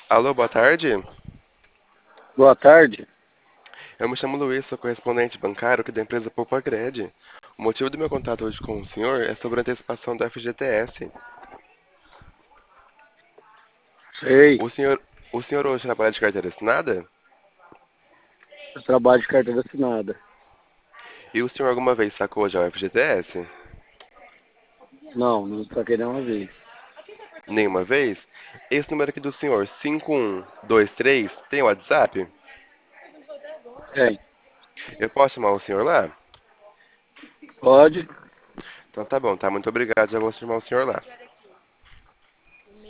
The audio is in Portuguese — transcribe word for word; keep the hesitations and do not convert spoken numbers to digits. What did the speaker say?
Alô, boa tarde. Boa tarde. Eu me chamo Luiz, sou correspondente bancário aqui da empresa Poupagred. O motivo do meu contato hoje com o senhor é sobre a antecipação do F G T S. Sei. O senhor, o senhor hoje trabalha de carteira assinada? Eu trabalho de carteira assinada. E o senhor alguma vez sacou já o F G T S? Não, não saquei nenhuma vez. Nenhuma vez? Esse número aqui do senhor, cinco um dois três, tem WhatsApp? Tem. Eu posso chamar o senhor lá? Pode? Então tá bom, tá? Muito obrigado, já vou chamar o senhor lá.